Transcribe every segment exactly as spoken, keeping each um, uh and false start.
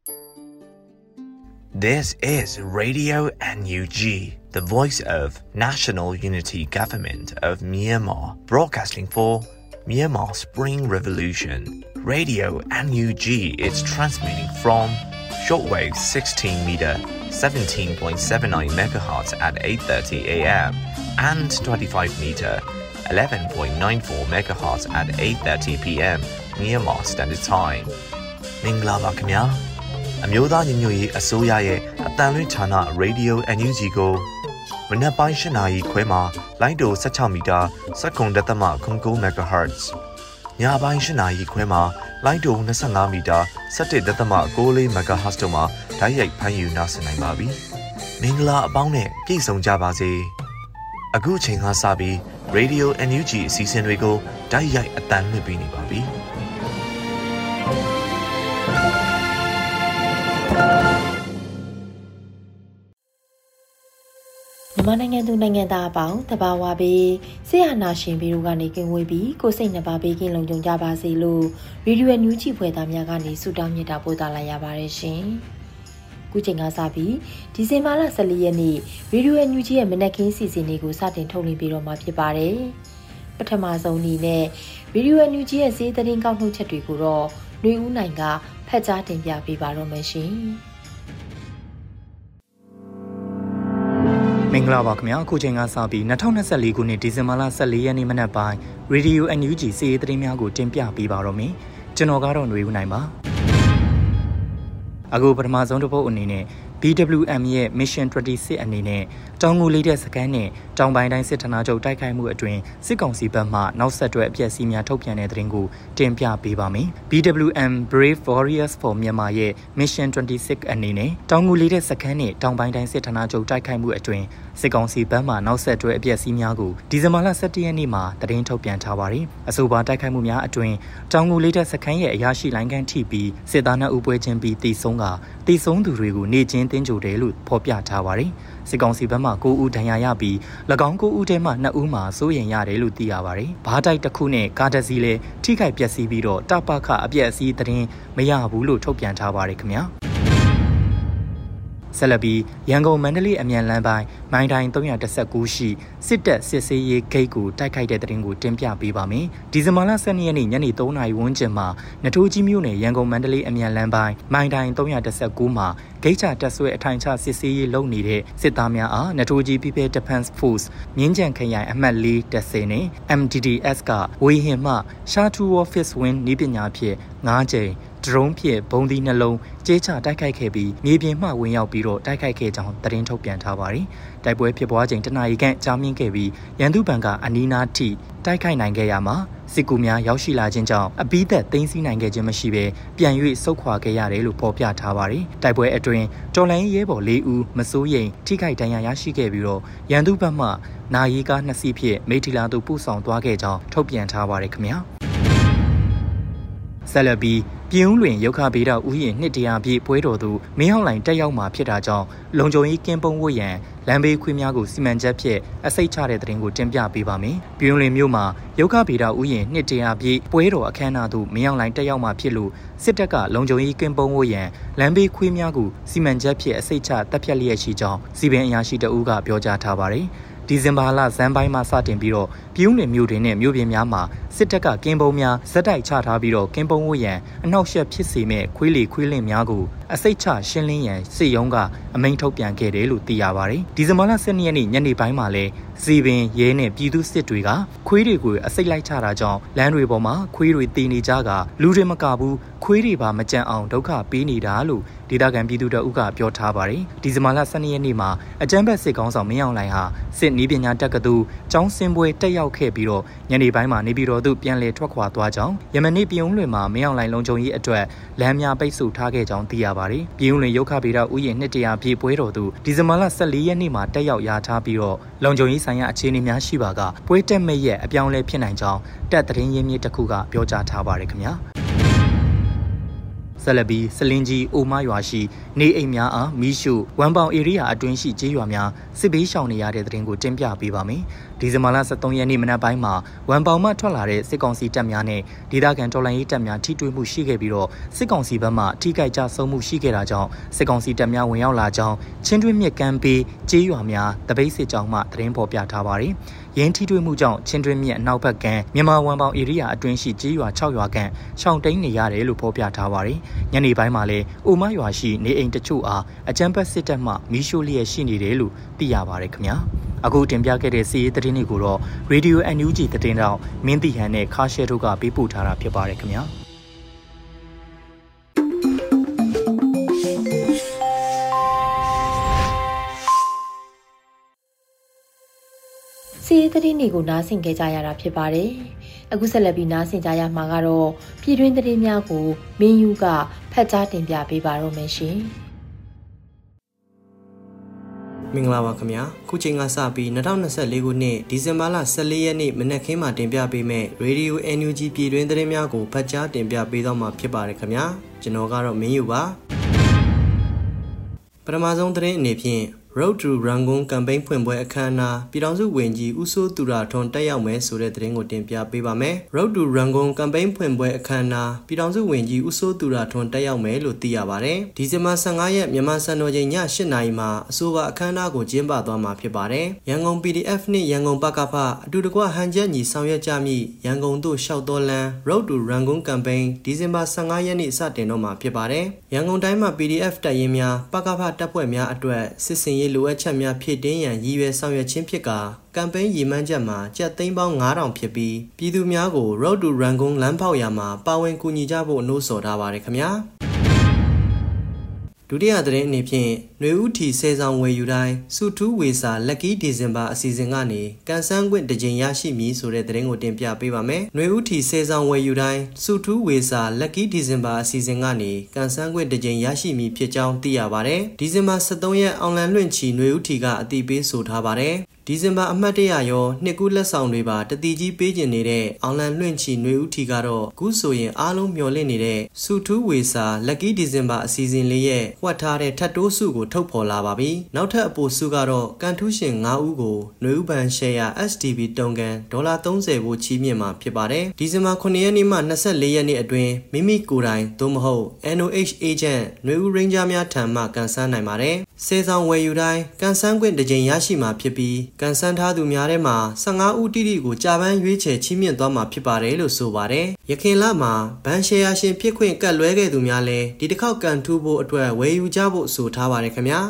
This is Radio N U G, the voice of National Unity Government of Myanmar, broadcasting for Myanmar Spring Revolution. Radio N U G is transmitting from shortwave sixteen meter, seventeen point seven nine megahertz at eight thirty a m and twenty-five meter, eleven point nine four megahertz at eight thirty p m Myanmar Standard Time. Mingla baခင်ဗျာ အမျိုးသားညီညွတ်ရေးအစိုးရရဲ့အတန်လွင့်ဌာန Radio N U G ကိုမနက်ပိုင်း၈နာရီခွဲမှာလိုင်းတို၁၆မီတာစက္ကန့်တသမ၉၉ megahertz ညပိုင်း၈နာရီခွဲမှာလိုင်းတို၂၅မီတာ၁၁တသမ၉၄ megahertz တို့မှာဓာတ်ရိုက်ဖမ်းယူနားဆင်နိုင်ပါပြီ။မင်္ဂလာအပေါင်းနဲ့ပြည့်စုံကြပါစေ။အခုချိန်ကစပြီး Radio N U G အစီအစဉ်တွေကိုဓာတ်ရိုက်အတန်လွှင့်ပေးနေပါပြီ။မြန်မာနိုင်ငံသူနိုင်ငံသားအပေါင်းတဘာဝပေးဆရာနာရှင်ပြီးတို့ကနေကင်ဝေးပြီးကိုစိတ်နှပါပေးကင်းလုံခြုံကြပါစေလို့ရေဒီယိုအန်ယူဂျီဖွယ်သားများကနေဆုတောင်းမြတ်တာပို့သလာရပါတယ်ရှင်။ခုချိန်ကစပြီးဒီဇင်ဘာလ၁၄ရက်နေ့ရေဒီယိုအန်ယူဂျီရဲ့မနက်ခင်းစီစဉ်လေးကိုစတင်ထုတ်လွှင့်ပေးတော့မှာဖြစ်ပါတယ်။ပထမဆုံးအနေနဲ့ရေဒီယိုအန်ယူဂျီရဲ့စီးသတင်းကောက်နှုတ်ချက်တွေကိုတော့ຫນွေဦးနိုင်ကဖတ်ကြားတင်ပြပေးပါတော့မယ်ရှင်။မင်္ဂလာပါခင်ဗျာအခုချိန်ကစပြီး၂၀၂၄ခုနှစ်ဒီဇင်ဘာလ၁၄ရက်နေ့မနက်ပိုင်း Radio N U G စီးရီးသတင်းများကိုတင်ပြပေးပါတော့မယ်ကျွန်တော်ကတော့ຫນွေဦးနိုင်ပါအခုပထမဆုံးတစ်ပုဒ်အနေနဲ့ B W M ရဲ့ Mission ၂၆ အနေနဲ့တောင်ငူလေးတဲ့စခန်းနဲ့တောင်ပိုင်းတိုင်းစစ်ဌာနချုပ်တိုက်ခိုက်မှုအတွင်းစစ်ကောင်စီဘက်မှနောက်ဆက်တွဲအပျက်စီးများထုတ်ပြန်တဲ့သတင်းကိုတင်ပြပေးပါမယ်။ B W M Brave Warriors for Myanmar ရဲ့ Mission ၂၆အနေနဲ့တောင်ငူလေးတဲ့စခန်းနဲ့တောင်ပိုင်းတိုင်းစစ်ဌာနချုပ်တိုက်ခိုက်မှုအတွင်းစစ်ကောင်စီဘက်မှနောက်ဆက်တွဲအပျက်စီးများကိုဒီဇင်ဘာလ၁၁ရက်နေ့မှာသတင်းထုတ်ပြန်ထားပါတယ်။အဆိုပါတိုက်ခိုက်မှုများအတွင်းတောင်ငူလေးတဲ့စခန်းရဲ့အရာရှိလိုင်းခန်းထိပြီးစစ်သားနှုတ်ပွဲချင်းပြီးတည်ဆုံးကတည်ဆုံးသူတွေကိုနေချင်းတင်းကြိုတယ်လို့ဖော်ပြထားပါတယ်။စစ်ကောင်စီဘက်မှ၉ဦးဒဏ်ရာရပြီး၎င်း၉ဦးထဲမှ၂ဦးမှာစိုးရိမ်ရတယ်လို့သိရပါတယ်။ဘားတိုက်တစ်ခုနဲ့ကားတစ်စီးလည်းထိခိုက်ပျက်စီးပြီးတော့တပခအပျက်အစီးသတင်းမရဘူးလို့ထုတ်ပြန်ထားပါတယ်ခင်ဗျာ။ဆက်လက်ပြီးရန်ကုန်မန္တလေးအမြန်လမ်းပိုင်းမိုင်းတိုင်း၃၁၉ရှိစစ်တပ်စစ်ဆေးရေးဂိတ်ကိုတိုက်ခိုက်တဲ့တဲ့တင်ကိုတင်ပြပေးပါမယ်။ဒီဇင်ဘာလ၁၂ရက်နေ့ညနေ၃နာရီဝန်းကျင်မှာနထိုးကြီးမြို့နယ်ရန်ကုန်မန္တလေးအမြန်လမ်းပိုင်းမိုင်းတိုင်း၃၁၉မှာဂိတ်ချတက်ဆွဲအထိုင်ချစစ်ဆေးရေးလုပ်နေတဲ့စစ်သားများအားနထိုးကြီး People Defense Force မြင်းကြံခရိုင်အမှတ်၄တပ်စင်နဲ့ M D D S ကဝေဟင်မှရှာထူ Office Win နည်းပညာဖြင့်၅ကြိမ်ဒရုန်းဖြင့်ဘုံဒီနှလုံးကျေးချတိုက်ခိုက်ခဲ့ပြီးမြေပြင်မှဝင်ရောက်ပြီးတော့တိုက်ခိုက်ခဲ့ကြောင်းသတင်းထုတ်ပြန်ထားပါတယ်။တိုက်ပွဲဖြစ်ပွားချိန်တနာရီခန့်ကြာမြင့်ခဲ့ပြီးရန်သူဘဏ်ကအနီးနားထိတိုက်ခိုက်နိုင်ခဲ့ရမှာစစ်ကူများရောက်ရှိလာခြင်းကြောင့်အပိသက်သိမ်းဆည်းနိုင်ခဲ့ခြင်းမရှိဘဲပြန်၍ဆုတ်ခွာခဲ့ရတယ်လို့ဖော်ပြထားပါတယ်။တိုက်ပွဲအတွင်းတော်လိုင်းရဲဘော်၄ဦးမစိုးရိမ်ထိခိုက်ဒဏ်ရာရရှိခဲ့ပြီးတော့ရန်သူဘက်မှနာရီကားနှစ်စီးဖြင့်မိထီလာသို့ပို့ဆောင်သွားခဲ့ကြောင်းထုတ်ပြန်ထားပါတယ်ခင်ဗျာ။ဆက်လက်ပြီးပြင်းဦးလွင်ရုခဗေဒဥယျာဉ်နှစ်တရာပြည့်ပွဲတော်သို့မင်းဟောင်းလိုင်းတက်ရောက်မှာဖြစ်တာကြောင့်လုံခြုံရေးကင်းပုံးဝတ်ရန်လမ်းဘေးခွေးများကိုစီမံချက်ဖြင့်အစိတ်ချတဲ့သတင်းကိုတင်ပြပေးပါမယ်။ပြင်းဦးလွင်မြို့မှာရုခဗေဒဥယျာဉ်နှစ်တရာပြည့်ပွဲတော်အခမ်းအနားသို့မင်းဟောင်းလိုင်းတက်ရောက်မှာဖြစ်လို့စစ်တပ်ကလုံခြုံရေးကင်းပုံးဝတ်ရန်လမ်းဘေးခွေးများကိုစီမံချက်ဖြင့်အစိတ်ချတပ်ဖြတ်လျက်ရှိကြောင်းစီပင်အရာရှိတအူးကပြောကြားထားပါတယ်။ဒီဇင်ဘာလဇန်ပိုင်းမှာစတင်ပြီးတော့ပြည်ဦးလွင်မြို့တွင်နဲ့မြို့ပြင်များမှာစစ်တပ်ကကင်းပုံးများဇက်တိုက်ချထားပြီးတော့ကင်းပုံးဝတ်ရန်အနှောက်အယှက်ဖြစ်စေမဲ့ခွေးလီခွေးလင့်များကိုအစိတ်ချရှင်းလင်းရန်စစ်ရုံးကအမိန့်ထုတ်ပြန်ခဲ့တယ်လို့သိရပါတယ်။ဒီဇင်ဘာလ၁၂ရက်နေ့ညနေပိုင်းမှာလည်းစီပင်ရဲနဲ့ပြည်သူစစ်တွေကခွေးတွေကိုအစိတ်လိုက်ချတာကြောင့်လမ်းတွေပေါ်မှာခွေးတွေတည်နေကြကလူတွေမကဘူးခွေးတွေပါမကြံအောင်ဒုက္ခပေးနေတာလို့ဒေသခံပြည်သူတအုပ်ကပြောထားပါတယ်။ဒီဇင်ဘာလ၁၂ရက်နေ့မှာအကြမ်းဖက်စစ်ကောင်ဆောင်မင်းအောင်လှိုင်ဟာစစ်နည်းပညာတက္ကသိုလ်ကျောင်းဆင်းပွဲတက်ရောက်ခဲ့ပြီးတော့ညနေပိုင်းမှာနေပြည်တော်သို့ပြန်လည်ထွက်ခွာသွားကြောင်းယမနေ့ပြည်ဦးလွင်မှာမင်းအောင်လှိုင်လုံခြုံရေးအတွက်လမ်းများပိတ်ဆို့ထားခဲ့ကြောင်းသိရပါတယ်။ပြည်ဦးလွင်ရုခဗေဒဥယျာဉ်နှစ်တရာပြည့်ပွဲတော်သို့ဒီဇင်ဘာလ၁၄ရက်နေ့မှာတက်ရောက်ရာထားပြီးတော့လုံခြုံရေးဆိုင်ရာအခြေအနေများရှိပါကပွဲတက်မဲ့ရဲ့အပြောင်းလဲဖြစ်နိုင်ကြောင်းတပ်သတင်းရင်းမြစ်တစ်ခုကပြောကြားထားပါတယ်ခင်ဗျာ။ဆဆက်လက်ပြီးစလင်းကြီးအိုမရွာရှိနေအိမ်များအားမီးရှို့ဝမ်ပေါင်ဧရိယာအတွင်းရှိကျေးရွာများစစ်ဘေးရှောင်နေရတဲ့သတင်းကိုတင်ပြပေးပါမယ်။ဒီဇင်ဘာလဆယ်သုံးရက်နေ့မနက်ပိုင်းမှာဝမ်ပေါင်မှထွက်လာတဲ့စစ်ကောင်စီတပ်များနဲ့ဒေသခံတော်လှန်ရေးတပ်များထိတွေ့မှုရှိခဲ့ပြီးတော့စစ်ကောင်စီဘက်မှထိခိုက်ကြဆုံးမှုရှိခဲ့တာကြောင့်စစ်ကောင်စီတပ်များဝင်ရောက်လာကြောင်းချင်းတွင်းမြစ်ကမ်းပေးကျေးရွာများတပိတ်စစ်ကြောင်းမှသတင်းပေါ်ပြထားပါတယ်။ရင်းထိတွေ့မှုကြောင့်ချင်းတွင်းမြစ်အနောက်ဘက်ကမ်းမြန်မာဝမ်ပေါင်ဧရိယာအတွင်းရှိကျေးရွာခြောက်ရွာခန့်ရှောင်တိန်နေရတယ်လို့ဖော်ပြထားပါတယ်။ညနေပိုင်းမှာလည်းအိုမရွာရှိနေအိမ်တချို့အားအကြမ်းဖက်စစ်တပ်မှမီးရှို့လျက်ရှိနေတယ်လို့သိရပါတယ်ခင်ဗျာ။အခုတင်ပြခဲ့တဲ့စီးရီးသတင်းတွေကိုတော့ Radio အန် ယူ ဂျီ သတင်းတောက်မင်းတီဟန်နဲ့ခါရှဲတို့ကပေးပို့ထားတာဖြစ်ပါတယ်ခင်ဗျာ။စီးရီးသတင်းတွေကိုနားဆင်ကြကြရတာဖြစ်ပါတယ်။အခုဆက်လက်ပြီးနားဆင်ကြရမှာကတော့ပြည်တွင်းသတင်းများကိုမင်းယူကဖတ်ကြားတင်ပြပေးပါတော့မယ်ရှင်။မင်္ဂလာပါခင်ဗျာခုချိန်ကစပြီး၂၀၂၄ခုနှစ်ဒီဇင်ဘာလ၁၄ရက်နေ့မနက်ခင်းမှာတင်ပြပေးမယ့် Radio အန် ယူ ဂျီ ပြည်တွင်းသတင်းများကိုဖတ်ကြားတင်ပြပေးတော့မှာဖြစ်ပါတယ်ခင်ဗျာကျွန်တော်ကတော့မင်းယူပါပထမဆုံးသတင်းအနေဖြင့် Road to Rangoon ကမ်ပိန်းဖွင့်ပွဲအခမ်းအနားပြည်ထောင်စုဝန်ကြီးဦးစိုးသူရထွန်းတက်ရောက်မယ်ဆိုတဲ့သတင်းကိုတင်ပြပေးပါမယ်။ Road to Rangoon ကမ်ပိန်းဖွင့်ပွဲအခမ်းအနားပြည်ထောင်စုဝန်ကြီးဦးစိုးသူရထွန်းတက်ရောက်မယ်လို့သိရပါတယ်။ဒီဇင်ဘာ၁၅ရက်မြန်မာစံတော်ချိန်ည၈နာရီမှာအဆိုပါအခမ်းအနားကိုကျင်းပသွားမှာဖြစ်ပါတယ်။ရန်ကုန် ပီ ဒီ အက်ဖ် နှင့်ရန်ကုန်ပကဖအတူတကွဟန်ချက်ညီဆောင်ရွက်ကြမည့်ရန်ကုန်သို့ရှောက်တော်လန် Road to Rangoon ကမ်ပိန်းဒီဇင်ဘာ၁၅ရက်နေ့စတင်တော့မှာဖြစ်ပါတယ်။ရန်ကုန်တိုင်းမှာ ပီ ဒီ အက်ဖ် တပ်ရင်းများပကဖတပ်ဖွဲ့များအတွက်စစ်စင်ရေးလိုအပ်ချက်များဖြည့်တင်းရန်ရည်ရွယ်ဆောင်ရွက်ခြင်းဖြစ်ကာကမ်ပိန်းရည်မှန်းချက်မှာကျပ်သိန်းပေါင်း၅ထောင်ဖြစ်ပြီးပြည်သူများကို Road to Rangoon လမ်းဖောက်ရာမှာပါဝင်ကူညီကြဖို့နှိုးဆော်ထားပါတယ်ခင်ဗျာဒုတိယသတင်းအနေဖြင့်ຫນွေဦးထီဆဲဆောင်ဝယ်ယူတိုင်းစုထူးဝေစာလက်ကီးဒီဇင်ဘာအစီအစဉ်ကနေကန်ဆန်းခွင့်တစ်ကြိမ်ရရှိမည်ဆိုတဲ့သတင်းကိုတင်ပြပေးပါမယ်။ຫນွေဦးထီဆဲဆောင်ဝယ်ယူတိုင်းစုထူးဝေစာလက်ကီးဒီဇင်ဘာအစီအစဉ်ကနေကန်ဆန်းခွင့်တစ်ကြိမ်ရရှိမည်ဖြစ်ကြောင်းသိရပါတယ်။ဒီဇင်ဘာ၁၃ရက်အောင်လန်လွင့်ချီຫນွေဦးထီကအတည်ပြုဆိုထားပါတယ်။ဒီဇင်ဘာအမှတ်တရရောနှစ်ကူးလက်ဆောင်တွေပါတတိကြီးပေးကျင်နေတဲ့အောင်လန်လွင့်ချီຫນွေဦးထီကတော့ခုဆိုရင်အားလုံးမျှော်လင့်နေတဲ့စုထူးဝေစာလက်ကီးဒီဇင်ဘာအစီအစဉ်လေးရဲ့ဝတ်ထားတဲ့ထတ်တိုးစုကိုထုတ်ဖော်လာပါပြီ။နောက်ထပ်အပိုစုကတော့ကန်ထူးရှင်၅ဦးကိုຫນွေဦးဘန်ရှယ်ယာ အက်စ် ဒီ ဘီ တုံကန်ဒေါ်လာ၃၀ကိုချီးမြှင့်မှာဖြစ်ပါတယ်။ဒီဇင်ဘာခုနှစ်ရက်နေ့မှ၂၄ရက်နေ့အတွင်းမိမိကိုယ်တိုင်သို့မဟုတ် အန် အို အိတ်ချ် agent ຫນွေဦးရိန်းဂျားများထံမှကန်ဆန်းနိုင်ပါတယ်။စေဆောင်ဝယ်ယူတိုင်းကန်ဆန်းခွင့်တစ်ကြိမ်ရရှိမှာဖြစ်ပြီးကန်ဆန်းထားသူများထဲမှာ၁၅ဦးတိတိကိုကြာပန်းရွေးချယ်ချီးမြှင့်သွားမှာဖြစ်ပါတယ်လို့ဆိုပါတယ်။ရခင်လမှာဘန်ရှယ်ယာရှင်ဖြစ်ခွင့်ကတ်လွဲခဲ့သူများလည်းဒီတစ်ခေါက်ကန်ထူးဖို့အတွက်ဝယ်ယူကြဖို့ဆိုထားပါတယ်ခင်ဗျာ။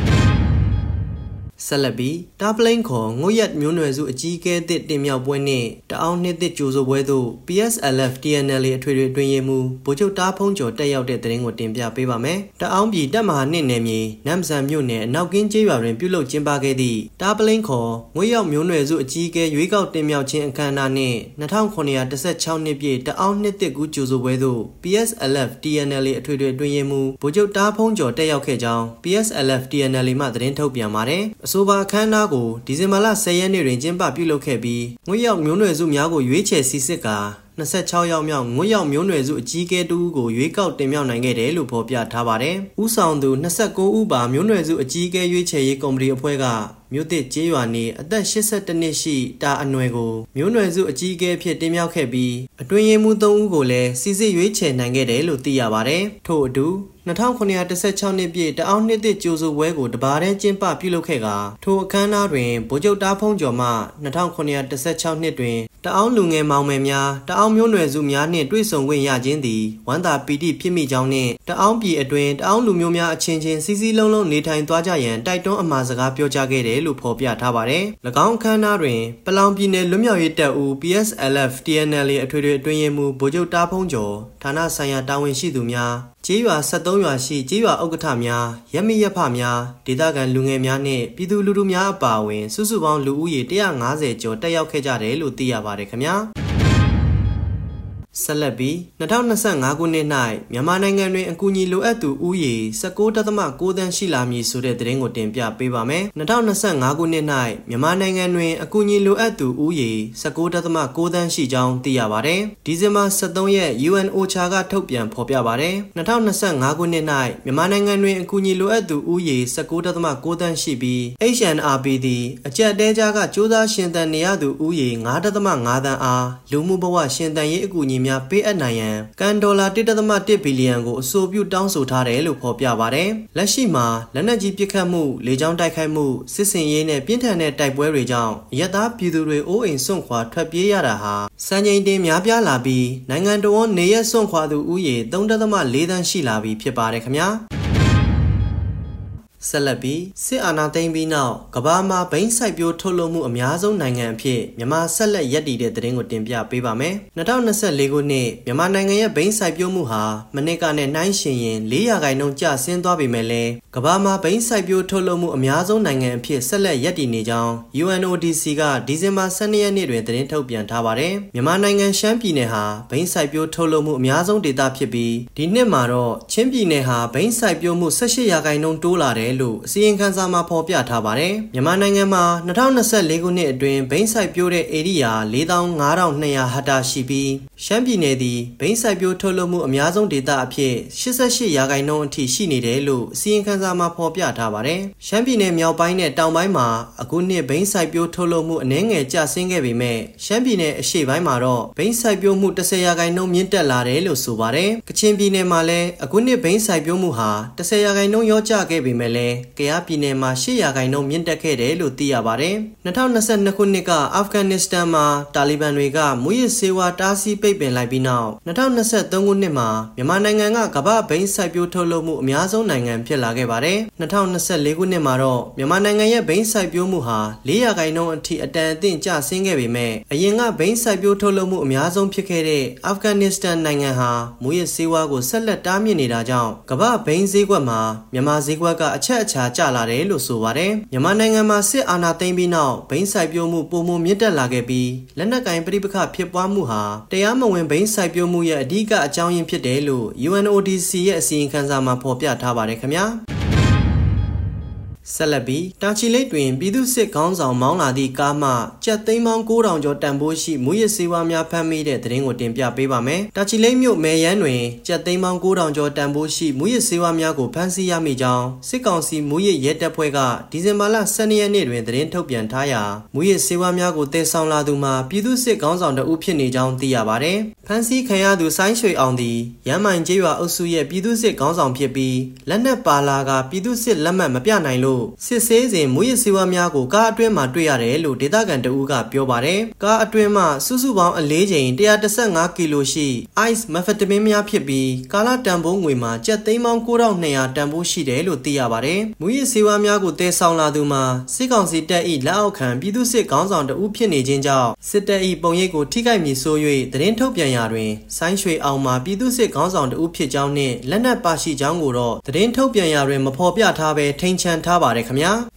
ဆက်လက်ပြီးတာပလိန်ခေါ်ငွေရက်မျိုးနွယ်စုအကြီးအကဲသစ်တင်မြောက်ပွဲနှင့်တအောင်းနှစ်သစ်ကြိုဆိုပွဲသို့ ပီ အက်စ် အယ် အက်ဖ် တီ အန် အယ် အေ အထွေထွေအတွင်းရေးမှူးဗိုလ်ချုပ်တားဖုံးကျော်တက်ရောက်တဲ့သတင်းကိုတင်ပြပေးပါမယ်။တအောင်းပြည်တပ်မဟာနှစ်နယ်မြေနမ်ဆန်မြို့နယ်အနောက်ကင်းကျေးရွာတွင်ပြုလုပ်ကျင်းပခဲ့သည့်တာပလိန်ခေါ်ငွေရောက်မျိုးနွယ်စုအကြီးအကဲရွေးကောက်တင်မြောက်ခြင်းအခမ်းအနားနှင့်၂ခုနှစ်ရာ၁၆နှစ်ပြည့်တအောင်းနှစ်သစ်ကူးကြိုဆိုပွဲသို့ ပီ အက်စ် အယ် အက်ဖ် တီ အန် အယ် အေ အထွေထွေအတွင်းရေးမှူးဗိုလ်ချုပ်တားဖုံးကျော်တက်ရောက်ခဲ့ကြောင်း ပီ အက်စ် အယ် အက်ဖ် တီ အန် အယ် အေ မှသတင်းထုတ်ပြန်ပါတယ်။အဆိုပါအခမ်းအနားကိုဒီဇင်ဘာလ၁၀ရက်နေ့တွင်ကျင်းပပြုလုပ်ခဲ့ပြီးငွေရောက်မျိုးနွယ်စုများကိုရွေးချယ်စီစစ်ကာ၂၆ယောက်မြောက်ငွေရောက်မျိုးနွယ်စုအကြီးအကဲတူကိုရွေးကောက်တင်မြှောက်နိုင်ခဲ့တယ်လို့ဖော်ပြထားပါတယ်။ဦးဆောင်သူ၂၉ဦးပါမျိုးနွယ်စုအကြီးအကဲရွေးချယ်ရေးကော်မတီအဖွဲ့ကမြို့သစ်ကျေးရွာနေအသက်၈၁နှစ်ရှိတာအနွယ်ကိုမျိုးနွယ်စုအကြီးအကဲဖြစ်တင်မြှောက်ခဲ့ပြီးအတွင်းရေးမှူး၃ဦးကိုလည်းစီစစ်ရွေးချယ်နိုင်ခဲ့တယ်လို့သိရပါတယ်။ထို့အတူ၂ခုနှစ်ရာ၁၆နှစ်ပြည့်တအောင်းနှစ်သစ်ကြိုဆိုပွဲကိုတပါးတည်းကျင်းပပြုလုပ်ခဲ့ကာထိုအခမ်းအနားတွင်ဗိုလ်ချုပ်တားဖုံးကျော်မှ၂ခုနှစ်ရာ၁၆နှစ်တွင်တအောင်းလူငယ်မောင်မယ်များတအောင်းမျိုးနွယ်စုများနှင့်တွေ့ဆုံခွင့်ရခြင်းသည်ဝမ်းသာပီတိဖြစ်မိကြောင်းနှင့်တအောင်းပြည်အတွင်းတအောင်းလူမျိုးများအချင်းချင်းစီစီလုံးလုံးနေထိုင်သွားကြရန်တိုက်တွန်းအမှာစကားပြောကြားခဲ့တယ်လို့ဖော်ပြထားပါတယ်။၎င်းအခမ်းအနားတွင်ပလောင်ပြည်နယ်လွတ်မြောက်ရေးတပ်ဦး ပီ အက်စ် အယ် အက်ဖ် တီ အန် အယ် အေ အထွေထွေအတွင်းရေးမှူးဗိုလ်ချုပ်တားဖုံးကျော်ဌာနဆိုင်ရာတာဝန်ရှိသူများကျေးရွာ၁၃ရွာရှိကျေးရွာဥက္ကဋ္ဌများရပ်မိရပ်ဖများဒေသခံလူငယ်များနှင့်ပြည်သူလူထုများအပါအဝင်စုစုပေါင်းလူဦးရေ၁၅၀ကျော်တက်ရောက်ခဲ့ကြတယ်လို့သိရပါတယ်ခင်ဗျာဆက်လက်ပြီး၂၀၂၅ခုနှစ်၌မြန်မာနိုင်ငံတွင်အကူအညီလိုအပ်သူဦးရေ၁၉ဒသမ၉သန်းရှိလာမည်ဆိုတဲ့သတင်းကိုတင်ပြပေးပါမယ်။၂၀၂၅ခုနှစ်၌မြန်မာနိုင်ငံတွင်အကူအညီလိုအပ်သူဦးရေ၁၉ဒသမ၉သန်းရှိကြောင်းသိရပါတယ်။ဒီဇင်ဘာ၁၃ရက် ယူအန် အိုချာ ကထုတ်ပြန်ဖော်ပြပါတယ်။၂၀၂၅ခုနှစ်၌မြန်မာနိုင်ငံတွင်အကူအညီလိုအပ်သူဦးရေ၁၉ဒသမ၉သန်းရှိပြီး H N R P သည်အကြက်တဲကြားကစူးစမ်းရှင်သန်နေရသူဦးရေ၅ဒသမ၅သန်းအားလူမှုဘဝရှင်သန်ရေးအကူအညီများပေးအပ်နိုင်ရန်ကန်ဒေါ်လာ၁ဒသမ၁ဘီလီယံကိုအဆိုပြုတောင်းဆိုထားတယ်လို့ဖော်ပြပါတယ်။လက်ရှိမှာလက်နက်ကြီးပစ်ခတ်မှုလေကြောင်းတိုက်ခိုက်မှုစစ်စင်ရေးနဲ့ပြင်းထန်တဲ့တိုက်ပွဲတွေကြောင့်ရဲသားပြည်သူတွေအိုးအိမ်စွန့်ခွာထွက်ပြေးရတာဟာစံချိန်တင်များပြားလာပြီးနိုင်ငံတော်နေရစွန့်ခွာသူဦးရေ၃ဒသမ၄သန်းရှိလာပြီဖြစ်ပါတယ်ခင်ဗျာ။ဆက်လက်ပြီးစစ်အာဏာသိမ်းပြီးနောက်ကမ္ဘာမှာဘိန်းစိုက်ပျိုးထုတ်လုပ်မှုအများဆုံးနိုင်ငံအဖြစ်မြန်မာဆက်လက်ရပ်တည်တဲ့သတင်းကိုတင်ပြပေးပါမယ်။၂၀၂၄ခုနှစ်မြန်မာနိုင်ငံရဲ့ဘိန်းစိုက်ပျိုးမှုဟာမနှစ်ကနဲ့နှိုင်းယှဉ်ရင်၄ရာခိုင်နှုန်းကျဆင်းသွားပေမဲ့လည်းကမ္ဘာမှာဘိန်းစိုက်ပျိုးထုတ်လုပ်မှုအများဆုံးနိုင်ငံအဖြစ်ဆက်လက်ရပ်တည်နေကြောင်း ယူအန် အို ဒီ စီ ကဒီဇင်ဘာ၁၂ရက်နေ့တွင်သတင်းထုတ်ပြန်ထားပါတယ်။မြန်မာနိုင်ငံရှမ်းပြည်နယ်ဟာဘိန်းစိုက်ပျိုးထုတ်လုပ်မှုအများဆုံးဒေသဖြစ်ပြီးဒီနှစ်မှာတော့ချင်းပြည်နယ်ဟာဘိန်းစိုက်ပျိုးမှု၁၈ရာခိုင်နှုန်းတိုးလာတယ်လို့အစီရင်ခံစာမှာဖော်ပြထားပါတယ်။မြန်မာနိုင်ငံမှာ၂၀၂၄ခုနှစ်အတွင်းဘိန်းစိုက်ပျိုးတဲ့ဧရိယာ၄သောင်း၅ထောင်၂ရာဟက်တာရှိပြီးရှမ်းပြည်နယ်သည်ဘိန်းစိုက်ပျိုးထုတ်လုပ်မှုအများဆုံးဒေသအဖြစ်၈၈ရာခိုင်နှုန်းအထိရှိနေတယ်လို့အစီရင်ခံစာမှာဖော်ပြထားပါတယ်။ရှမ်းပြည်နယ်မြောက်ပိုင်းနဲ့တောင်ပိုင်းမှာအခုနှစ်ဘိန်းစိုက်ပျိုးထုတ်လုပ်မှုအနည်းငယ်ကျဆင်းခဲ့ပေမဲ့ရှမ်းပြည်နယ်အရှေ့ပိုင်းမှာတော့ဘိန်းစိုက်ပျိုးမှု၁၀ရာခိုင်နှုန်းမြင့်တက်လာတယ်လို့ဆိုပါတယ်။ကချင်ပြည်နယ်မှာလည်းအခုနှစ်ဘိန်းစိုက်ပျိုးမှုဟာ၁၀ရာခိုင်နှုန်းရောကျခဲ့ပေမဲ့လည်းကယားပြည်နယ်မှာ၈ရာခိုင်နှုန်းမြင့်တက်ခဲ့တယ်လို့သိရပါတယ်။၂၀၂၂ခုနှစ်ကအာဖဂန်နစ္စတန်မှာတာလီဘန်တွေကမူရစ်ဆေးဝါးတားဆီးပိတ်ပင်လိုက်ပြီးနောက်၂၀၂၃ခုနှစ်မှာမြန်မာနိုင်ငံကကမ္ဘာ့ဘိန်းစိုက်ပျိုးထုတ်လုပ်မှုအများဆုံးနိုင်ငံဖြစ်လာခဲ့ပါတယ်။၂၀၂၄ခုနှစ်မှာတော့မြန်မာနိုင်ငံရဲ့ဘိန်းစိုက်ပျိုးမှုဟာ၄ရာခိုင်နှုန်းအထိအတန်အသင့်ကျဆင်းခဲ့ပေမဲ့အရင်ကဘိန်းစိုက်ပျိုးထုတ်လုပ်မှုအများဆုံးဖြစ်ခဲ့တဲ့အာဖဂန်နစ္စတန်နိုင်ငံဟာမူရစ်ဆေးဝါးကိုဆက်လက်တားမြစ်နေတာကြောင့်ကမ္ဘာ့ဘိန်းဈေးကွက်မှာမြန်မာဈေးကွက်ကအချက်အချာကျလာတယ်လို့ဆိုပါတယ်။မြန်မာနိုင်ငံမှာစစ်အာဏာသိမ်းပြီးနောက်ဘိန်းစိုက်ပျိုးမှုပုံမှန်မြင့်တက်လာခဲ့ပြီးလက်နက်ကင်ပဋိပက္ခဖြစ်ပွားမှုဟာတရားမဝင်ဘိန်းစိုက်ပျိုးမှုရဲ့အဓိကအကြောင်းရင်းဖြစ်တယ်လို့ ယူအန် အို ဒီ စီ ရဲ့အစီရင်ခံစာမှာဖော်ပြထားပါတယ်ခင်ဗျာ။ဆက်လက်ပြီးတာချီလိတ်တွင်ပြည်သူ့စစ်ခေါင်းဆောင်မောင်းလာသည့်ကားမှကျပ်သိန်းပေါင်း၉ထောင်ကျော်တန်ဖိုးရှိမူရစ်ဆေးဝါးများဖမ်းမိတဲ့သတင်းကိုတင်ပြပေးပါမယ်။တာချီလိတ်မြို့မယ်ရန်တွင်ကျပ်သိန်းပေါင်း၉ထောင်ကျော်တန်ဖိုးရှိမူရစ်ဆေးဝါးများကိုဖမ်းဆီးရမိကြောင်းစစ်ကောင်စီမူရစ်ရဲတပ်ဖွဲ့ကဒီဇင်ဘာလ၁၂ရက်နေ့တွင်သတင်းထုတ်ပြန်ထားရာမူရစ်ဆေးဝါးများကိုတည်ဆောင်လာသူမှာပြည်သူ့စစ်ခေါင်းဆောင်တဦးဖြစ်နေကြောင်းသိရပါတယ်။ဖမ်းဆီးခံရသူဆိုင်းရွှေအောင်သည်ရမ်းမိုင်ကျေးရွာအုပ်စုရဲ့ပြည်သူ့စစ်ခေါင်းဆောင်ဖြစ်ပြီးလက်နက်ပါလာကပြည်သူ့စစ်လက်မှတ်မပြနိုင်လို့စစ်ဆေးစဉ်မူရစ်ဆေးဝါးများကိုကားအတွင်းမှာတွေ့ရတယ်လို့ဒေသခံတဦးကပြောပါတယ်။ကားအတွင်းမှာစုစုပေါင်းအလေးချိန်၁၁၅ကီလိုရှိ ice methamphetamine များဖြစ်ပြီးကာလတန်ဖိုးငွေမှာကျပ်သိန်းပေါင်း၉ထောင်၂ရာတန်ဖိုးရှိတယ်လို့သိရပါတယ်။မူရစ်ဆေးဝါးများကိုတည်ဆောင်လာသူမှာစစ်ကောင်စီတပ်၏လက်အောက်ခံပြည်သူ့စစ်ခေါင်းဆောင်တဦးဖြစ်နေခြင်းကြောင့်စစ်တပ်၏ပုံရိပ်ကိုထိခိုက်မည်ဆို၍သတင်းထုတ်ပြန်ရာတွင်ဆိုင်းရွှေအောင်မှာပြည်သူ့စစ်ခေါင်းဆောင်တဦးဖြစ်ကြောင်းနှင့်လက်နက်ပါရှိကြောင်းကိုတော့သတင်းထုတ်ပြန်ရာတွင်မဖော်ပြထားဘဲထိန်ချန်ထားပါတယ်ခင်ဗျာ။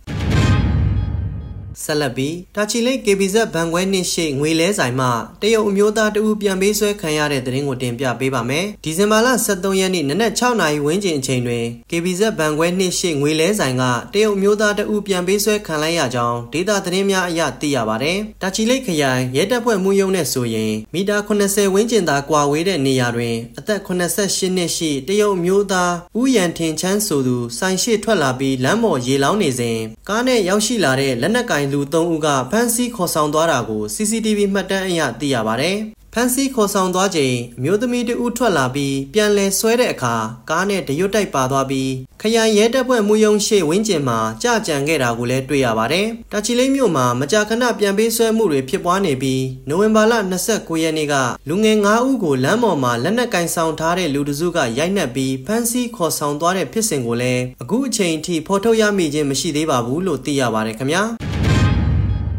ဆက်လက်ပြီးတာချီလိတ် ကေ ဘီ ဇက် ဘဏ်ခွဲနှစ်ရှိငွေလဲဆိုင်မှတရုတ်အမျိုးသားတဦးပြန်ပေးဆွဲခံရတဲ့သတင်းကိုတင်ပြပေးပါမယ်။ဒီဇင်ဘာလ၁၃ရက်နေ့နနက်၆နာရီဝန်းကျင်အချိန်တွင် ကေ ဘီ ဇက် ဘဏ်ခွဲနှစ်ရှိငွေလဲဆိုင်ကတရုတ်အမျိုးသားတဦးပြန်ပေးဆွဲခံလိုက်ရကြောင်းဒေတာသတင်းများအရသိရပါတယ်။တာချီလိတ်ခရိုင်ရဲတပ်ဖွဲ့မှုရုံးနဲ့ဆိုရင်မီတာ၇၀ဝန်းကျင်သာကွာဝေးတဲ့နေရာတွင်အသက်၇၈နှစ်ရှိတရုတ်အမျိုးသားဦးရန်ထင်ချမ်းဆိုသူဆိုင်ရှိထွက်လာပြီးလမ်းပေါ်ရေလောင်းနေစဉ်ကားနဲ့ရောက်ရှိလာတဲ့လက်နက်ကင်လူသုံးဦးကဖမ်းဆီးခေါ်ဆောင်သွားတာကို စီ စီ တီ ဗီ မှတ်တမ်းအရသိရပါတယ်။ဖမ်းဆီးခေါ်ဆောင်သွားချိန်အမျိုးသမီးတဦးထွက်လာပြီးပြန်လည်ဆွဲတဲ့အခါကားနဲ့တရွတ်တိုက်ပါသွားပြီးခရိုင်ရဲတပ်ဖွဲ့မှုရုံးရှိဝင်းကျင်မှာကြာကြံခဲ့တာကိုလည်းတွေ့ရပါတယ်။တာချီလိတ်မြို့မှာမကြာခဏပြန်ပေးဆွဲမှုတွေဖြစ်ပွားနေပြီးနိုဝင်ဘာလ၂၉ရက်နေ့ကလူငယ်၅ဦးကိုလမ်းပေါ်မှာလက်နက်ကင်ဆောင်ထားတဲ့လူတစုကရိုက်နှက်ပြီးဖမ်းဆီးခေါ်ဆောင်သွားတဲ့ဖြစ်စဉ်ကိုလည်းအခုအချိန်အထိဖော်ထုတ်ရမိခြင်းမရှိသေးပါဘူးလို့သိရပါတယ်ခင်ဗျာ။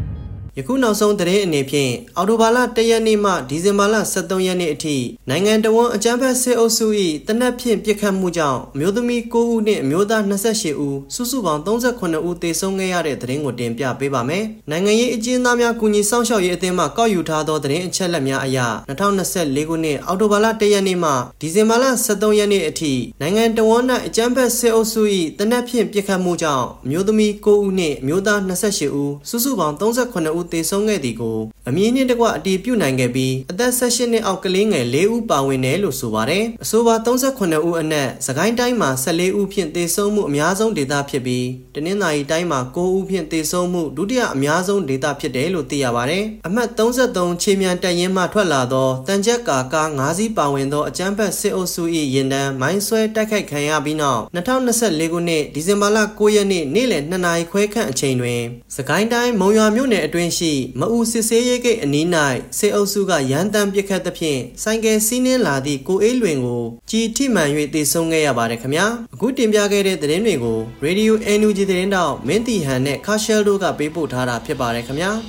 ယခုနောက်ဆုံးသတင်းအနေဖြင့်အော်တိုဘာလတရက်နေ့မှဒီဇင်ဘာလဆယ့်သုံးရက်နေ့အထိနိုင်ငံတော်ဝန်အကြမ်းဖက်စစ်အုပ်စု၏တနက်ဖြန်ပစ်ခတ်မှုကြောင့်အမျိုးသမီး၉ဦးနှင့်အမျိုးသား၂၈ဦးစုစုပေါင်း၃၈ဦးသေဆုံးခဲ့ရတဲ့သတင်းကိုတင်ပြပေးပါမယ်။နိုင်ငံရေးအကျဉ်းသားများကူညီဆောင်ရှောက်ရေးအသင်းမှကောက်ယူထားသောသတင်းအချက်အလက်များအရ၂၀၂၄ခုနှစ်အောက်တိုဘာလတရက်နေ့မှဒီဇင်ဘာလဆယ့်သုံးရက်နေ့အထိနိုင်ငံတော်ဝန်၌အကြမ်းဖက်စစ်အုပ်စု၏တနက်ဖြန်ပစ်ခတ်မှုကြောင့်အမျိုးသမီး၉ဦးနှင့်အမျိုးသား၂၈ဦးစုစုပေါင်း၃၈ဦးသေဆုံးခဲ့သည်ကိုအမည်နှင့်တကွအတည်ပြုနိုင်ခဲ့ပြီးအသက်၁၈နှစ်အောက်ကလေးငယ်၄ဦးပါဝင်တယ်လို့ဆိုပါတယ်။အဆိုပါ၃၈ဦးအနက်စကိုင်းတိုင်းမှာ၁၄ဦးဖြင့်သေဆုံးမှုအများဆုံးဒေသဖြစ်ပြီးတနင်္သာရီတိုင်းမှာ၉ဦးဖြင့်သေဆုံးမှုဒုတိယအများဆုံးဒေသဖြစ်တယ်လို့သိရပါတယ်။အမှတ်၃၃ခြေမြန်တပ်ရင်းမှထွက်လာသောတန်ချက်ကာကား၅စီးပါဝင်သောအကြမ်းဖက်စစ်အုပ်စု၏ရင်တန်းမိုင်းဆွဲတိုက်ခိုက်ခံရပြီးနောက်၂၀၂၄ခုနှစ်ဒီဇင်ဘာလ၉ရက်နေ့နေ့လယ်၂နာရီခွဲခန့်အချိန်တွင်စကိုင်းတိုင်းမုံရွာမြို့နယ်အတွင်းရှိမအူစစ်ဆေးရေးဂိတ်အနီး၌စစ်အုပ်စုကရန်တမ်းပစ်ခတ်သဖြင့်ဆိုင်ကယ်စီးနှင်းလာသည့်ကိုအေးလွင်ကိုကြီးထိမှန်၍သေဆုံးခဲ့ရပါတယ်ခင်ဗျာအခုတင်ပြခဲ့တဲ့သတင်းတွေကို Radio အန် ယူ ဂျီ သတင်းတောက်မင်းတီဟန်နဲ့ခါရှယ်တို့ကပေးပို့ထားတာဖြစ်ပါတယ်ခင်ဗျာ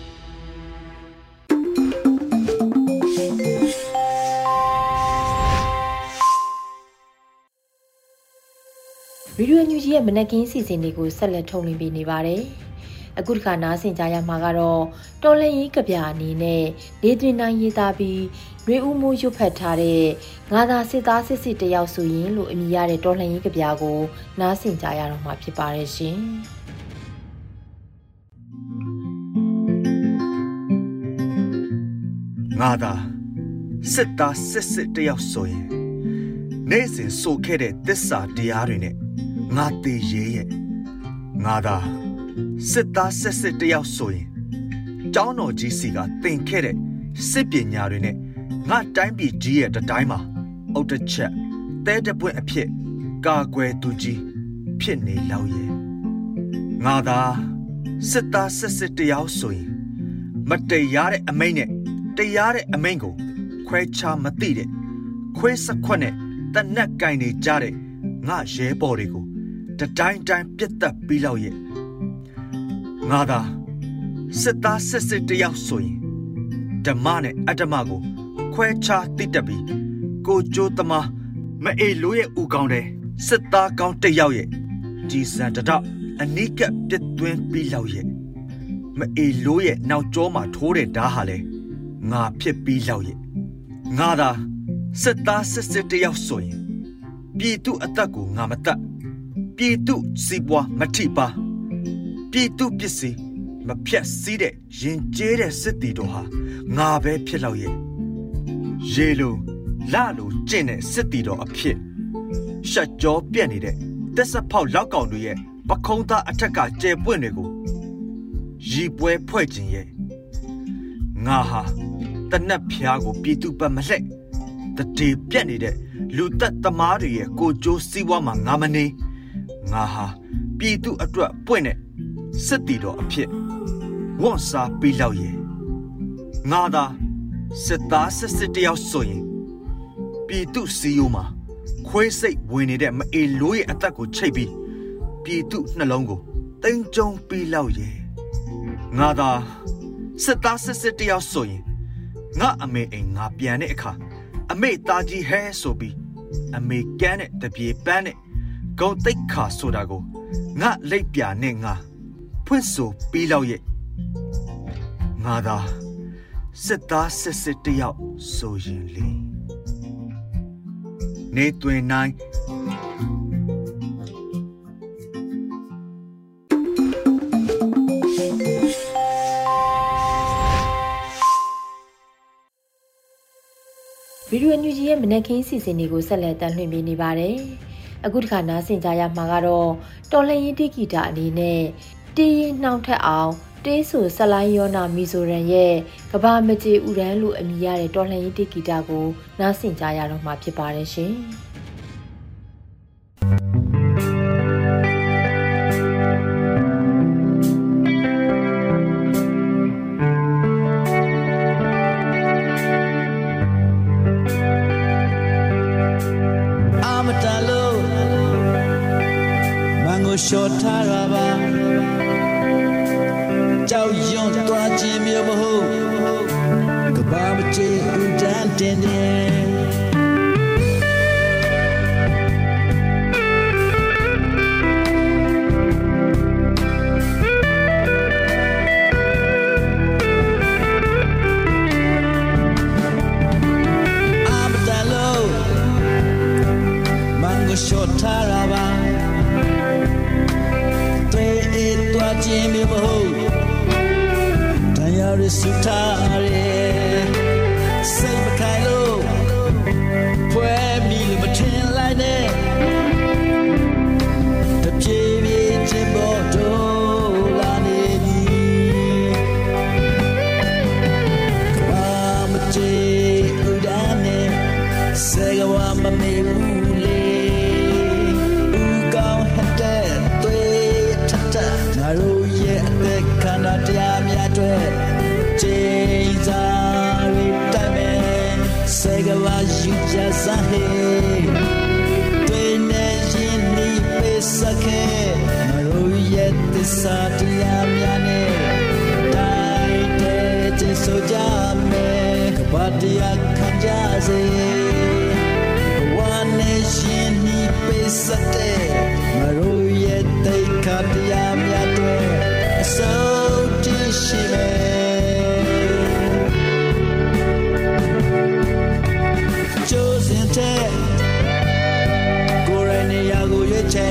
ဗီဒီယိုညူကြီးရဲ့မနက်ခင်းစီစဉ်တွေကိုဆက်လက်ထုတ်လွှင့်ပေးနေပါတယ်။အခုတစ်ခါနားဆင်ကြရမှာကတော့တော်လန်ရေးကဗျာအနေနဲ့နေတွင်နိုင်ရေးသားပြီးရွေဦးမိုးရွတ်ဖတ်ထားတဲ့ငါသာစစ်သားစစ်စစ်တယောက်ဆိုရင်လို့အမည်ရတဲ့တော်လန်ရေးကဗျာကိုနားဆင်ကြရတော့မှာဖြစ်ပါတယ်ရှင်။ငါသာစစ်သားစစ်စစ်တယောက်ဆိုရင်နေ့စဉ်ဆိုခဲ့တဲ့သစ္စာတရားတွေနဲ့ငါတည်ရဲရဲ့ငါသာစစ်သားစစ်စစ်တယောက်ဆိုရင်ကျောင်းတော်ကြီးစီကသင်ခဲ့တဲ့စစ်ပညာတွေနဲ့ငါတိုင်းပြည်ကြီးရဲ့တတိုင်းမှာအုတ်တစ်ချက်တဲတပွင့်အဖြစ်ကာကွယ်သူကြီးဖြစ်နေလောက်ရဲ့ငါသာစစ်သားစစ်စစ်တယောက်ဆိုရင်မတရားတဲ့အမိန့်နဲ့တရားတဲ့အမိန့်ကိုခွဲခြားမသိတဲ့ခွဲစခွက်နဲ့တနက်ကင်နေကြတဲ့ငါရဲဘော်တွေကိုတတိုင်းတိုင်းပြတ်သက်ပြီးလောက်ရဲ့ငါသာစစ်သားစစ်စစ်တယောက်ဆိုရင်ဓမ္မနဲ့အတ္တမကိုခွဲခြားသိတတ်ပြီးကိုကြိုးသမားမအေလိုရဲ့ဦးကောင်းတဲ့စစ်သားကောင်းတယောက်ရဲ့ကြီးစံတတော့အနိကပြတ်သွင်းပြီးလောက်ရဲ့မအေလိုရဲ့နောက်ကျောမှာထိုးတဲ့ဓာတ်ဟာလေငါဖြစ်ပြီးလောက်ရဲ့ငါသာစစ်သားစစ်စစ်တယောက်ဆိုရင်ပြည်သူအသက်ကိုငါမတတ်ပြည်သူစီပွားမထိပါပြည်သူပစ္စည်းမဖြတ်စည်းတဲ့ရင်ကျဲတဲ့စစ်တီတော်ဟာငါပဲဖြစ်လောက်ရဲ့ရေလိုလလိုကျင့်တဲ့စစ်တီတော်အဖြစ်ရှက်ကြောပြက်နေတဲ့တက်ဆက်ဖောက်လောက်ကောင်တွေရဲ့ပခုံးသားအထက်ကကျဲပွင့်တွေကိုရီပွဲဖွဲ့ခြင်းရဲ့ငါဟာတနက်ဖျားကိုပြည်သူပတ်မလှဲ့တတိပြက်နေတဲ့လူသက်သမားတွေရဲ့ကိုကြိုးစည်းဝါးမှာငါမနေငါဟာပြည်သူအတွက်ပွင့်တဲ့စစ်တီတော်အဖြစ်ဝန်စားပြီးလောက်ရဲ့ငါသာစစ်သားစစ်စစ်တယောက်ဆိုရင်ပြည်သူစီယိုမှာခွေးစိတ်ဝင်နေတဲ့မအေလိုးရဲ့အသက်ကိုချိတ်ပြီးပြည်သူနှလုံးကိုတိမ်ကြုံပြီးလောက်ရဲ့ငါသာစစ်သားစစ်စစ်တယောက်ဆိုရင်ငါအမေအိမ်ငါပြန်တဲ့အခါအမေသားကြီးဟဲဆိုပြီးအမေကန်းတဲ့တပြေပန်းတဲ့ဂုံတိတ်ခါဆိုတာကိုငါလိပ်ပြာနဲ့ငါဖွင့်ဆိုပြီးလောက်ရဲ့ငါသာစစ်သားစစ်စစ်တယောက်ဆိုရင်လေနေတွင်နိုင်ဗီဒီယိုညူကြီးရဲ့မနက်ခင်းစီစဉ်တွေကိုဆက်လက်တင်ပြနေပါတယ်။အခုတစ်ခါနားဆင်ကြရမှာကတော့တော်လှန်ရေးတိဂီတာအနေနဲ့တီးရင်နှောင်းထက်အောင်တေးဆူဆက်လိုင်းယောနာမီဆိုရန်ရဲ့ကဘာမကြေဥရန်လို့အမည်ရတဲ့တော်လှန်ရေးတိဂီတာကိုနားဆင်ကြရတော့မှာဖြစ်ပါတယ်ရှင်။ရှော့ထားရပါเจ้าย้อนตัวจีเมียวบ่ฮู้ก็บ่มาเจอุดานเตนเดshort taraba tre e twa chin mi bo tan ya ri su ta re sai ma khai lo phwe mi lo ma thin lai ne ta pye pye chin bo do la ne ni ba ma che u da ne se ga wa ma me buรู้เย่เด็กขนาดยามยาด้วยเจจาริตาเมเสกว่ายุจาสาเหด้วยเนจินีเปสักแค่รู้เย่ติสาตยามยาเนได้เดจโซจาเมกบัดยาขันจาเซวันเนจินีเปสักแค่รู้เย่ติขัดยามยาso dishime chosen te gorane ya go ye che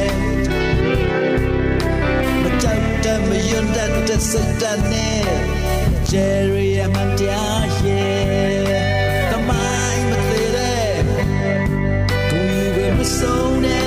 ma chau ta ma yun da ta sa ta ne jerry man dia ye ta mai ma te re go you be ma so ne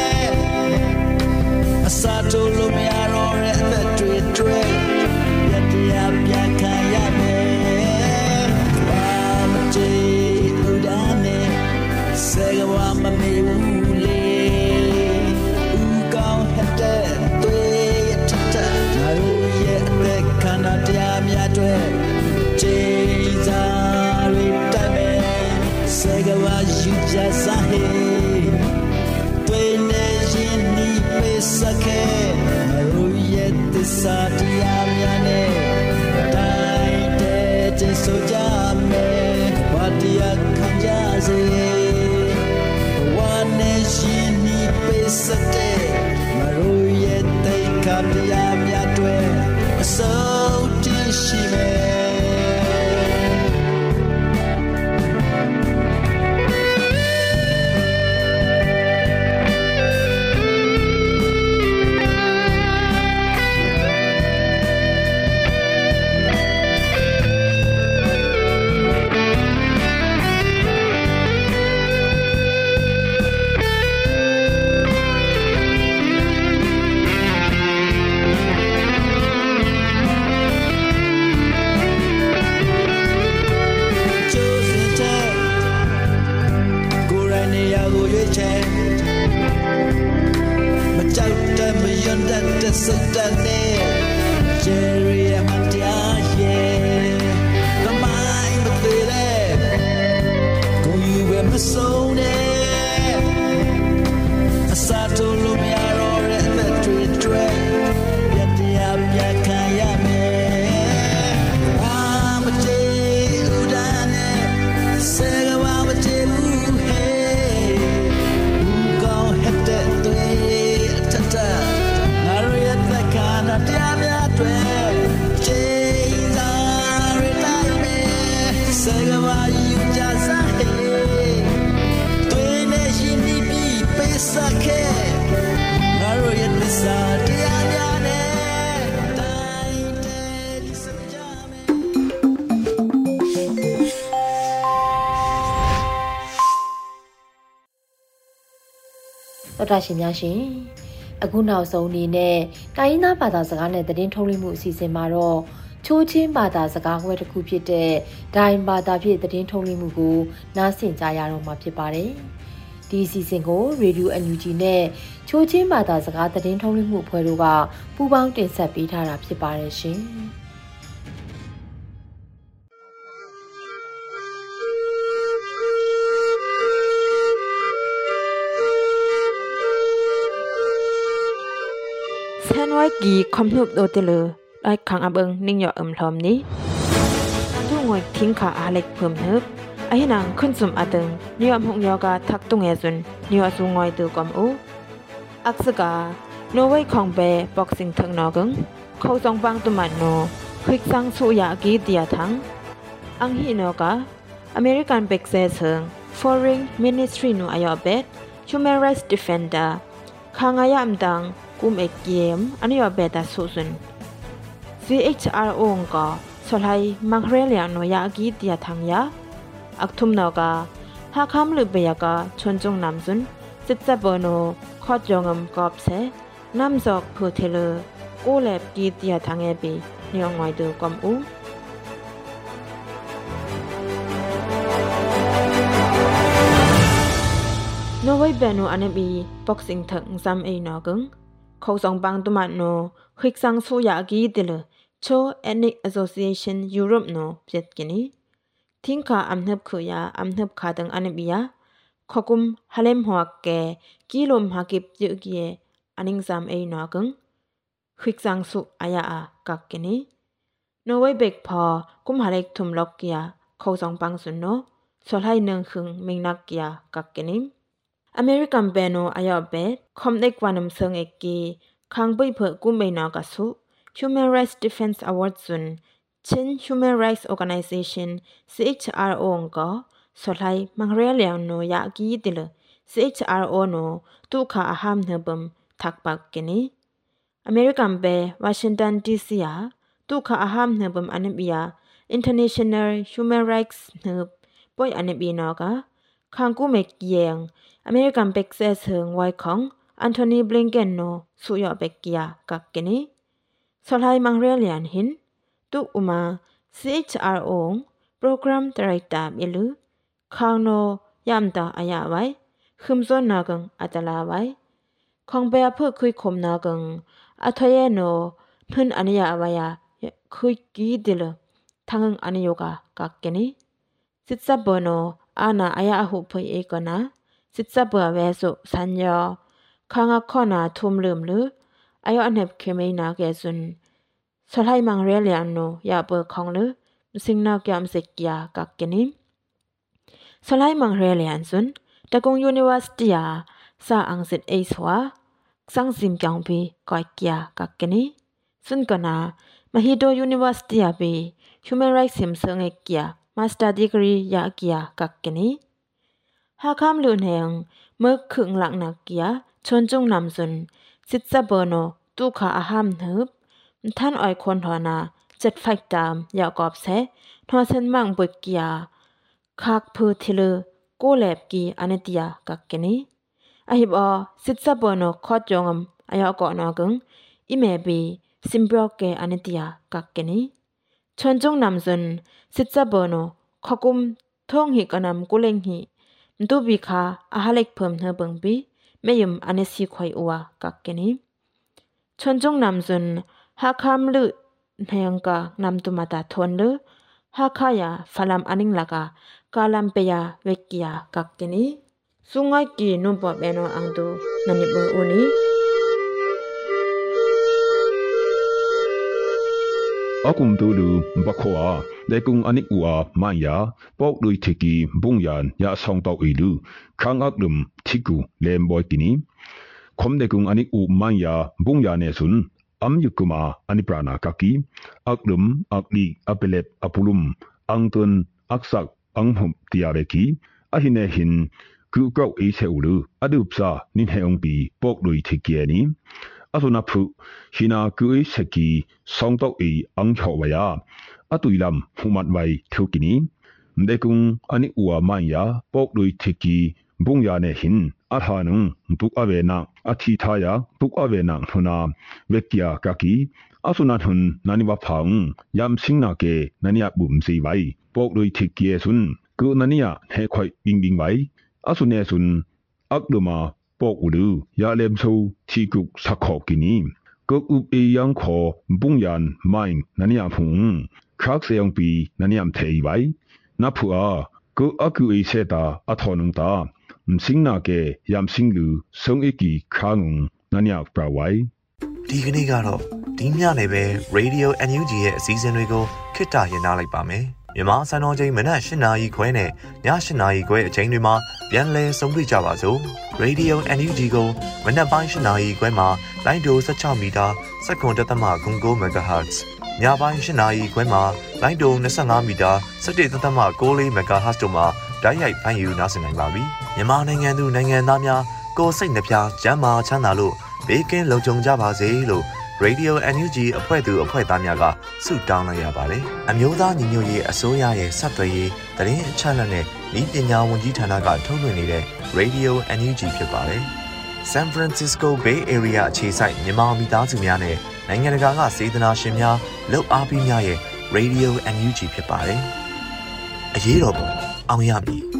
asa to lo me aro re twe twe ya ya ya ka ya me wa ma che u da ne se ga wa ma me u le u ka ha te twe ta ta na ru ye te kana ya mya twe che za ri ta me se ga wa yu ja sa he twe ne yin ni pe sa ke Satiyamyane Taite Jesojame Patia Kanjaze Wane Shini Pesate Maruye Teikatiyamyatwe Sauti Shime Sake, Naro yet the Sadiane. တော်တာရှင်များရှင်အခုနောက်ဆုံးအနေနဲ့တိုင်းရင်းသားဘာသာစကားနဲ့သတင်းထုတ်လွှင့်မှုအစီအစဉ်မှာတော့ချိုးချင်းဘာသာစကားခွဲတစ်ခုဖြစ်တဲ့ဒိုင်ဘာသာဖြင့်သတင်းထုတ်လွှင့်မှုကိုနားဆင်ကြရတော့မှာဖြစ်ပါတယ်ဒီအစီအစဉ်ကို Radio အန် ယူ ဂျီ နဲ့ချိုးချင်းဘာသာစကားသတင်းထုတ်လွှင့်မှုအဖွဲ့တို့ကပူးပေါင်းတင်ဆက်ပေးထားတာဖြစ်ပါတယ်ရှင်ဆန်ဝိုက်ကီကွန်ပျူတာတိုတလไอ้ขังอับเอิงนิ่งหยอเอิมทอมนี้ตู้งวยทิ้งขาอาเล็กเพิ่มเฮิบไอ้นางขึ้นสุ่มอาตึงนิยมหงยอกาทักตุงเอซุนนิยมสูงอยตือกอมอูอักษกาโนเวของเบบ็อกซิ่งทั้งนอกงเขาจงบังตุมันโนคลิกสังสุยากีเดียทั้งอังฮิโนกาอเมริกันเบกเซเซิง Foreign Ministry นูอายอเบด Human Rights Defender ขางายามดังกุมเอกเกมอันยอเบดาสุซุน ซี เอช อาร์ โอ งก็สลายมังเรเลียนโนยากีเดียทั้งยาอักทุมนอกาหาคำลือเบียกาชนจงนำซุนจิตจะเบโนขอจงมกอบเสนำจอกพูเทเลกูเล็บกีเตียทางเอบีนิยงไว้ดูกอมอูโนไว้เบโนอันเบีบ็อกซิ่งถึงซัมเอนอกงเขาส่งบังตุมันโนคลิกสังสุยากีเดลโชเอนิกแอสโซเซียชันยุโรปโนเจ็ดกินีทิ้งขาอัมเนบคือยาอัมเนบขาดังอันเบียขกุมฮัเลมหัวแกกิโลมหักิบยุกีเออันิงซัมเอนอกงคลิกสังสุอายาอากักกินีโนไว้เบกพอกุมหาเล็กทุมล็อกกียเขาส่งปังสุนโนสลายเนืองคึงมิงนักกียกักกินีอเมริกันเบโนอายาเบดคอมเด็กวันมเซิงเอกกีคังไปเพื่อกุมเบนากาสุ Human Rights Defense Award ซุนชิน Human Rights Organization ซี เอช อาร์ โอ งก็สลายมังเรียเลียงโนยากีดิล ซี เอช อาร์ โอ โนตุขาอาหามเนบมทักปักกินีอเมริกันเบวอชิงตันดีซีอาตุขาอาหามเนบมอันเบีย International Human Rights เนบป่วยอันเบียนอกาคังกุเมกเยงอเมริกันเบกเซเซิงไว้ของแอนโทนีบลิงเกนโนสุยอเบกกียกักกินีสลายมังเรียเลียนหินตุอุมา ซี เอช อาร์ โอ โปรแกรมไดเรคเตอร์มิลุคางโนยามตาอายาไว้คึมโซนนากังอัตลาไว้คงเบียเพื่อคุยคมนากังอัทเยโนทุนอันยาไว้ยาคุยกีดิลทางอันโยกากักกินีสิทธาบโนอาณาอายาหุพยเอกนาสิทธาบเวสุสัญญาคางขอนาทุมลืมลืออายอันเนบเคมีนาเกซุนสลายมังเรียเลียนโนยาเบอของลือสิงนาเกียมสิกยากักกินีสลายมังเรียเลียนซุนตะกงยูนิเวอร์ซิตี้อาซาอังสิตเอสวาสังซิมจังปีกอยกียกักกินีซุนกนามหิโดยูนิเวอร์ซิตี้อาปี Human Rights ซิมเซงเอกกียมาสเตอร์ดีกรียากียกักกินีหาคำลุนแหงเมื่อขึงหลักนักกียชนจงนำซุนสิทธาเบโนตุขาอาหามเนิบท่านอ้อยคนหอนาจัดไฟตามยากอบเสทอเซนมังบุกกียคักพืทิลโกเลบกีอันเตียกักกินีอหิบอสิทธาเบโนขอดจงมอายากอนากงอิเมบีซิมบรอกเกอันเตียกักกินีชนจงนำซุนสิทธาเบโนขกุมท่องหิกนำกุเลงหิมตุบิคาอาหาเล็กเพิ่มเธอเบิงบีไม่ยมอันเนซีควายอัวกักกินีชนจงนำซุนหาคำลือเฮียงกานำตุมาตาทนลือหาขายาฟลามอันิงลากากาลัมเปียเวกิยากักกินีสุงไงกีนุปเบโนอังตูนันิบุอุนีอากุมตูลูบักขวาได้กุงอันิกัวมายาปอกลุยทิกีบุงยานยาสองตอกอีลูขังอักลุมทิกูเลมบอยกินีคมได้กุงอันิอูมายาบุงยาเนซุนอัมยุกุมาอันิปรานากักีอักลุมอักลีอเปเลปอปุลุมอังตุนอักษักอังหุมติยาเบกีอหินเนหินกูเกาเอเซอูลูอดุปซานินเฮองปีปอกลุยทิกีนีอาสุนับพุหินากุเอเซกีสองตอกอีอังชอวายาอาตุยลำหุมัดไวทุกินีมเดกุงอันิอัวมายาปอกลุยทิกีบุงยาเนหินอาทานุงตุกอเวนังอาทิทายาตุกอเวนังทุนาเวกิยากากีอาสุนัทุนนันิวะพังยามสิงนาเกนันิยาบุมซีไวปอกลุยทิกีเอซุนกูนันิยาเฮควายบิงบิงไวอาสุเนซุนอักดุมาปอกอุลูยาเลมโซทีกุกสักขอกินีก็อุบเอยังขอบุงยานไม่นันยามพุงคักเสียงปีนันยามเทยไว้นับผัวก็อักอุเอเซตาอัทอนุงตามสิงนาเกยามสิงลูทรงเอกีข้างนันยามปราไว้ဒီကနေ့ကတော့ဒီညနေပဲ Radio အန် ယူ ဂျီ ရဲ့အစည်းအဝေးတွေကိုခေတ္တရနာလိုက်ပါမယ်မြန်မာစံတော်ချိန်မနက်၈နာရီခွဲနဲ့ည၈နာရီခွဲအချိန်တွေမှာပြန်လည်ဆုံတွေ့ကြပါစို့ Radio အန် ယူ ဂျီ ကိုမနက်ပိုင်း၈နာရီခွဲမှာလိုင်းဒို၁၆မီတာစက္ကန့်တသမ၉၉ MHz ညပိုင်း၈နာရီခွဲမှာလိုင်းဒို၂၅မီတာ၁၁တသမ၉၄ MHz တို့မှာဓာတ်ရိုက်ဖမ်းယူနားဆင်နိုင်ပါပြီမြန်မာနိုင်ငံသူနိုင်ငံသားများကိုယ်စိတ်နှပြကျန်းမာချမ်းသာလို့ဘေးကင်းလုံခြုံကြပါစေလို့ Radio အန် ယူ ဂျီ အဖွဲ့သူအဖွဲ့သားများကဆုတောင်းလိုက်ရပါတယ်။အမျိုးသားညီညွတ်ရေးအစိုးရရဲ့ဆက်သွယ်ရေးသတင်းအချက်အလက်နဲ့ဤပညာဝန်ကြီးဌာနကထုတ်လွှင့်နေတဲ့ Radio အန် ယူ ဂျီ ဖြစ်ပါတယ်။ San Francisco Bay Area အခြေစိုက်မြန်မာမိသားစုများနဲ့နိုင်ငံတကာကစေတနာရှင်များလုပ်အားပေးများရဲ့ Radio အန် ယူ ဂျီ ဖြစ်ပါတယ်။အရေးတော်ပုံအောင်ရမည်